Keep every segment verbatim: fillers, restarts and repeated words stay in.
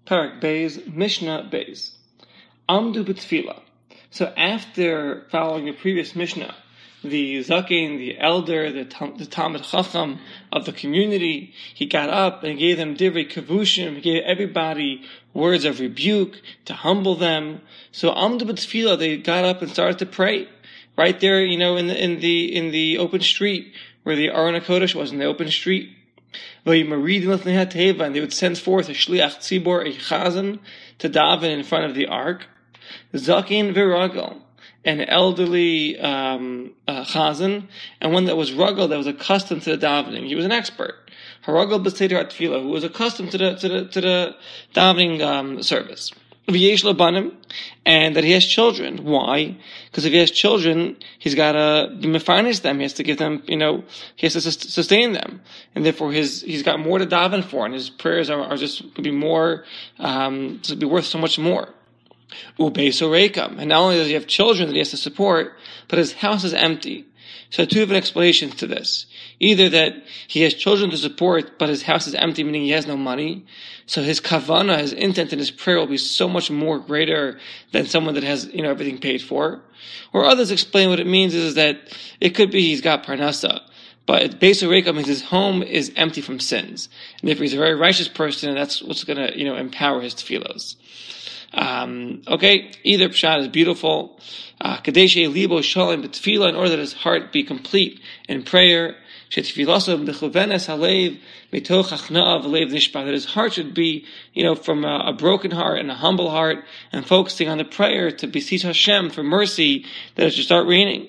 Parak Beis, Mishnah Beis. Amdu b'tefillah. So after following the previous Mishnah, the Zaken, the elder, the, the Talmid Chacham of the community, he got up and gave them divrei kavushim, he gave everybody words of rebuke to humble them. So Amdu b'tefillah, they got up and started to pray. Right there, you know, in the, in the, in the open street, where the Aron HaKodesh was, in the open street. And they would send forth a shliach tzibor, a chazan, to daven in front of the ark. Zakin v'ragel, an elderly um, uh, chazan, and one that was ragel, that was accustomed to the davening. He was an expert. Haragel b'seder tefillah, who was accustomed to the to the to the davening um, service. V'yesh labanim, and that he has children. Why? Because if he has children, he's got to mefarnes them. He has to give them, you know, he has to sustain them, and therefore his he's got more to daven for, and his prayers are, are just could be more, um, to be worth so much more. Ubeis, and not only does he have children that he has to support, but his house is empty. So two different explanations to this. Either that he has children to support, but his house is empty, meaning he has no money. So his kavana, his intent in his prayer will be so much more greater than someone that has, you know, everything paid for. Or others explain what it means is that it could be he's got parnasa, but Beis Reka means his home is empty from sins. And if he's a very righteous person, and that's what's going to, you know, empower his tefillos. Um, okay, either pshat is beautiful. Kadeshe libo shalom b'tefillah, in order that his heart be complete in prayer. Shetfilaso b'chuvenes halev mitoch achna'av lev nishpa, that his heart should be, you know, from a, a broken heart and a humble heart, and focusing on the prayer to beseech Hashem for mercy that it should start raining.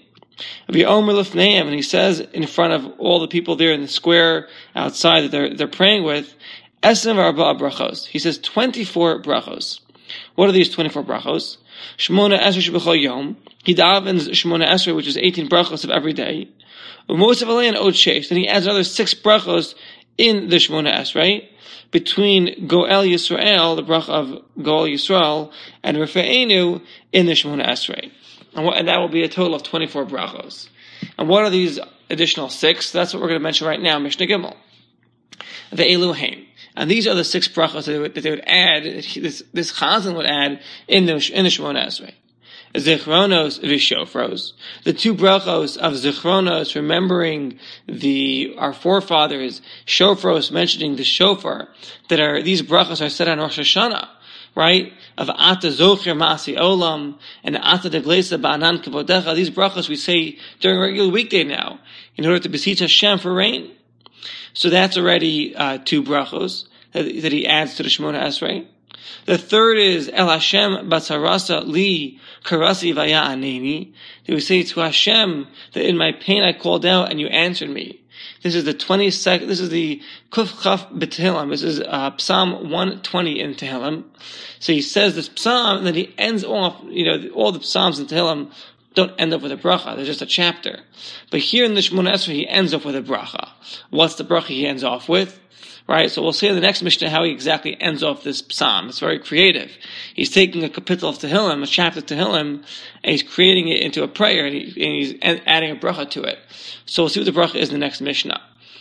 And he says in front of all the people there in the square outside that they're they're praying with, esem arba brachos. He says twenty-four brachos. What are these twenty-four brachos? Shmona esrei shebechol yom. He davens Shmona esrei, which is eighteen brachos of every day. Umosav alei and od sheish. Then he adds another six brachos in the Shmona esrei between Goel Yisrael, the bracha of Goel Yisrael, and Refeinu in the Shmona esrei, and, what, and that will be a total of twenty-four brachos. And what are these additional six? That's what we're going to mention right now. Mishnah Gimel. The Eluhaim. And these are the six brachos that they would, that they would add, this, this chazan would add in the, in the Shemona Esrei. Zichronos v'shofros. The two brachos of Zichronos, remembering the, our forefathers, Shofros, mentioning the shofar, that are, these brachos are said on Rosh Hashanah, right? Of Ata Zocher Ma'asi Olam, and Ata Deglesa Ba'anan Kavodecha. These brachos we say during a regular weekday now, in order to beseech Hashem for rain. So that's already uh, two brachos that, that he adds to the Shemona Esrei. The third is El Hashem Batzarasa Li Karasi Vaya Aneni. That we say to Hashem that in my pain I called out and you answered me. This is the twenty-second. This is the Kuf Chaf B'Tehillim. This is uh, Psalm one twenty in Tehillim. So he says this psalm, and then he ends off. You know, all the psalms in Tehillim don't end up with a bracha. They're just a chapter. But here in the Shemona Esrei, he ends off with a bracha. What's the bracha he ends off with? Right? So we'll see in the next Mishnah how he exactly ends off this psalm. It's very creative. He's taking a kapitel of Tehillim, a chapter of Tehillim, and he's creating it into a prayer, and, he, and he's adding a bracha to it. So we'll see what the bracha is in the next Mishnah.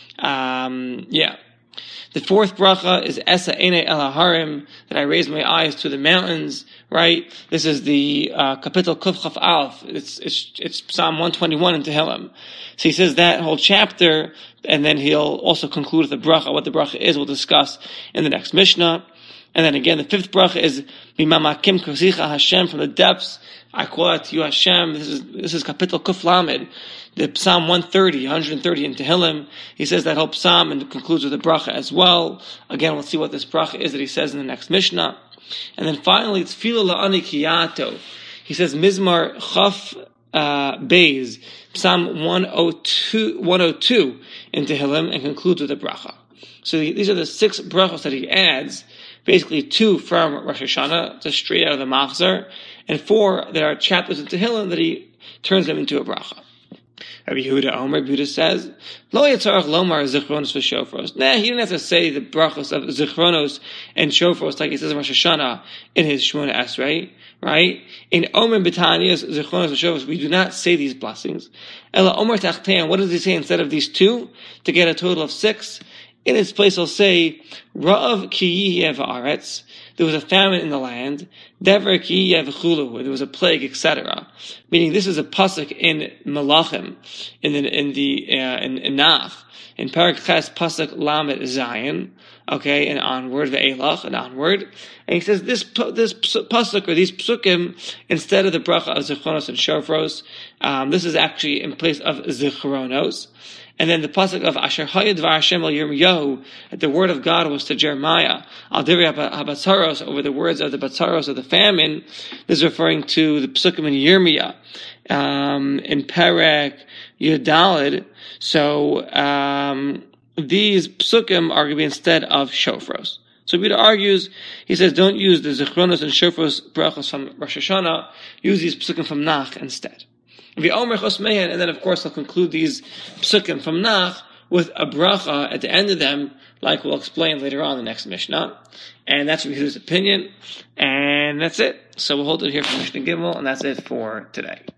Um, yeah. The fourth bracha is Esa Ene El Harim, that I raise my eyes to the mountains, right? This is the uh, Kapitel Kuf Chaf Alf. It's, it's, it's Psalm one twenty-one in Tehillim. So he says that whole chapter, and then he'll also conclude with the bracha. What the bracha is, we'll discuss in the next Mishnah. And then again, the fifth bracha is Mimamakim Kosicha Hashem, from the depths I call out to you, Hashem. This is this is Kapitel Kuf Lamed, the Psalm one thirty, one thirty in Tehillim. He says that whole psalm and concludes with a bracha as well. Again, we'll see what this bracha is that he says in the next Mishnah. And then finally, it's Tefillah La'ani Kiyato. He says Mizmar Chaf uh, Beis, Psalm one oh two, one oh two in Tehillim, and concludes with a bracha. So these are the six brachos that he adds. Basically, two from Rosh Hashanah, just straight out of the Machzor, and four that are chapters in Tehillim that he turns them into a bracha. Rabbi Yehuda Omer, Yehuda says, Lo Yitzarach Lomar Zichronos v'Shofros. Nah, he didn't have to say the brachos of Zichronos and Shofros like he says in Rosh Hashanah in his Shemona Esrei, right? In Omer B'Tanias Zichronos v'Shofros, we do not say these blessings. Ela Omer Tachtein, what does he say instead of these two? To get a total of six. In its place, I'll say, Ra'av ki yiyev haaretz. There was a famine in the land. Dever ki yiyev chulu. There was a plague, et cetera. Meaning, this is a pasuk in Malachim, in the in the uh, in, in Nach, in Parak Ches pasuk Lamed Zayin. Okay, and onward, ve'elach, and onward. And he says this this pasuk, or these psukim, instead of the bracha of zichronos and shofros, um, this is actually in place of zichronos. And then the pasuk of Asher Hayad Hashem al Yirmiyahu, that the word of God was to Jeremiah, al Divrei habatzaros, over the words of the batzaros of the famine. This is referring to the psukim in Yirmiyah, um, in Perek Yudalid. So, um, these psukim are going to be instead of shofros. So Rita argues, he says, don't use the zichronos and shofros brachos from Rosh Hashanah, use these psukim from Nach instead. And then, of course, I'll conclude these psukim from Nach with a bracha at the end of them, like we'll explain later on in the next Mishnah. And that's Yehuda's opinion. And that's it. So we'll hold it here for Mishnah Gimel, and that's it for today.